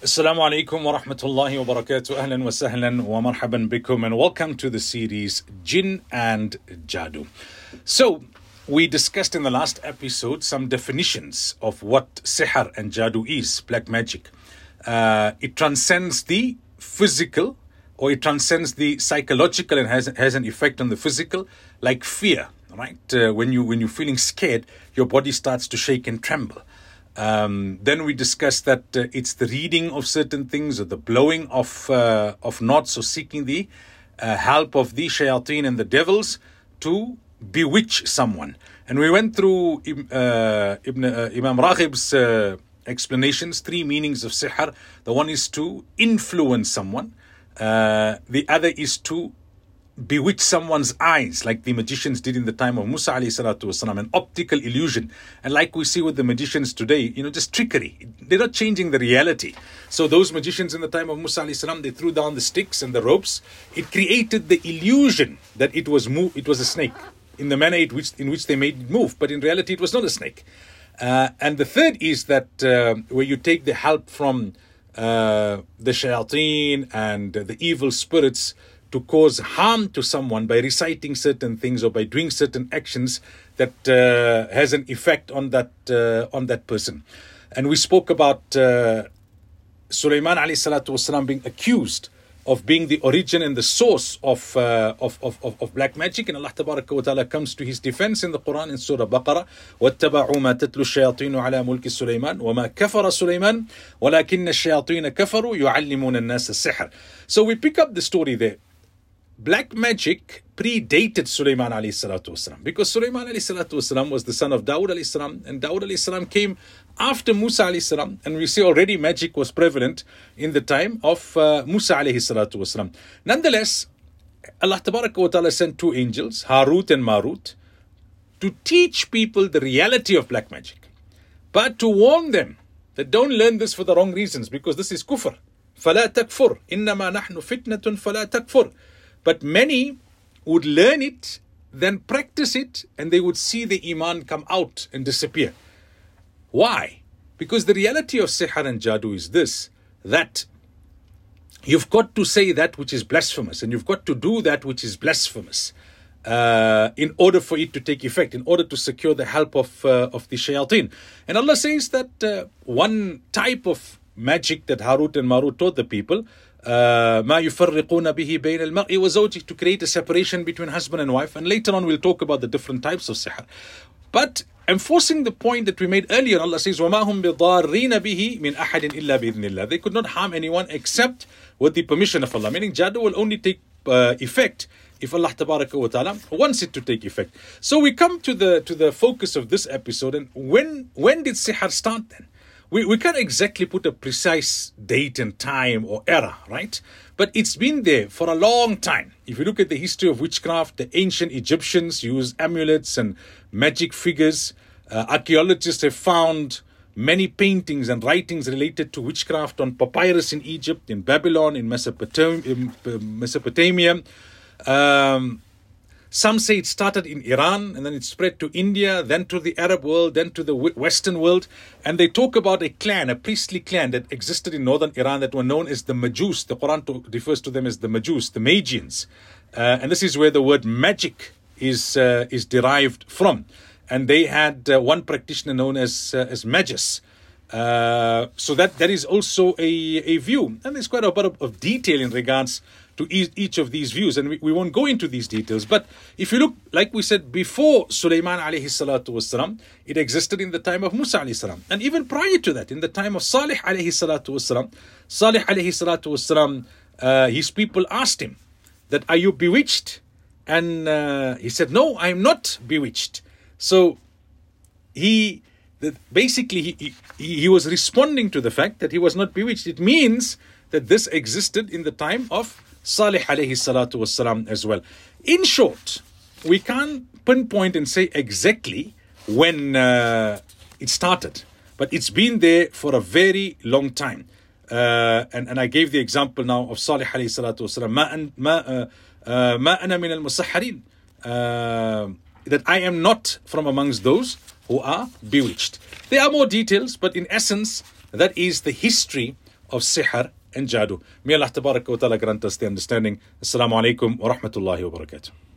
Assalamu alaikum wa rahmatullahi wa barakatuh. Ahlan wa sahlan wa marhaban bikum, and welcome to the series Jinn and Jadoo. So, we discussed in the last episode some definitions of what sihr and jadoo is, black magic. It transcends the physical, or it transcends the psychological, and has an effect on the physical, like fear, right? When you're feeling scared, your body starts to shake and tremble. Then we discussed that it's the reading of certain things, or the blowing of knots, or seeking the help of the shayateen and the devils to bewitch someone. And we went through Imam Raghib's explanations, three meanings of sihr. The one is to influence someone. The other is to bewitch someone's eyes, like the magicians did in the time of Musa alayhi salatu wasalam, an optical illusion. And like we see with the magicians today, just trickery. They're not changing the reality. So those magicians in the time of Musa alayhi salam, they threw down the sticks and the ropes. It created the illusion that it was a snake, in the manner in which they made it move. But in reality, it was not a snake. And the third is that where you take the help from the shayateen and the evil spirits to cause harm to someone by reciting certain things or by doing certain actions that has an effect on that person. And we spoke about Sulaiman alayhi salatu wasalam being accused of being the origin and the source of black magic, and Allah tabaraka wa ta'ala comes to his defense in the Quran in Surah Baqarah. وَاتَّبَعُوا مَا تَتْلُو الشَّيَاطِينُ عَلَى مُلْكِ سُلَيْمَانَ وَمَا كَفَرَ سُلَيْمَانَ وَلَكِنَّ الشَّيَاطِينَ كَفَرُوا يُعَلِّمُونَ النَّاسَ السِّحْرَ. So we pick up the story there. Black magic predated Sulaiman alayhi salatu wasalam, because Sulaiman alayhi salatu wasalam was the son of Dawood alayhi salam, and Dawood alayhi salam came after Musa alayhi salam, and we see already magic was prevalent in the time of Musa alayhi salatu wasalam. Nonetheless, Allah tabaraka wa ta'ala sent two angels, Harut and Marut, to teach people the reality of black magic, but to warn them that don't learn this for the wrong reasons, because this is kufr. فَلَا تَكْفُرْ إِنَّمَا نَحْنُ فِتْنَةٌ فَلَا تَكْفُرْ. But many would learn it, then practice it, and they would see the iman come out and disappear. Why? Because the reality of sihr and jadoo is this, that you've got to say that which is blasphemous, and you've got to do that which is blasphemous in order for it to take effect, in order to secure the help of the shayateen. And Allah says that one type of magic that Harut and Marut taught the people, ما يفرقون به بين المرء وزوجه, to create a separation between husband and wife. And later on we'll talk about the different types of sihr. But enforcing the point that we made earlier, Allah says وَمَا هُمْ بِضَارِّينَ بِهِ مِنْ أَحَدٍ إِلَّا بِإِذْنِ اللَّهِ. They could not harm anyone except with the permission of Allah. Meaning jadoo will only take effect if Allah tabaraka wa ta'ala wants it to take effect. So we come to the focus of this episode. And when did sihr start then? We can't exactly put a precise date and time or era, right? But it's been there for a long time. If you look at the history of witchcraft, the ancient Egyptians used amulets and magic figures. Archaeologists have found many paintings and writings related to witchcraft on papyrus in Egypt, in Babylon, in Mesopotamia. Some say it started in Iran and then it spread to India, then to the Arab world, then to the Western world. And they talk about a priestly clan that existed in northern Iran that were known as the Majus. The Quran refers to them as the Majus, the Magians. And this is where the word magic is derived from. And they had one practitioner known as Magus. So that is also a view. And there's quite a bit of detail in regards to each of these views, and we won't go into these details. But if you look, like we said, before Sulaiman alayhi salatu wasalam, it existed in the time of Musa alayhi salam. And even prior to that, in the time of Salih alayhi salatu wasalam, his people asked him that, are you bewitched? And he said, no, I am not bewitched. So he was responding to the fact that he was not bewitched. It means that this existed in the time of Salih alayhi salatu wasalam as well. In short, we can't pinpoint and say exactly when it started, but it's been there for a very long time. And I gave the example now of Salih alayhi salatu wasalam. Ma ana min al-musahharin. That I am not from amongst those who are bewitched. There are more details, but in essence, that is the history of sihr and jadoo. May Allah Tabaraka wa Ta'ala grant us the understanding. Assalamu alaikum wa rahmatullahi wa barakatuh.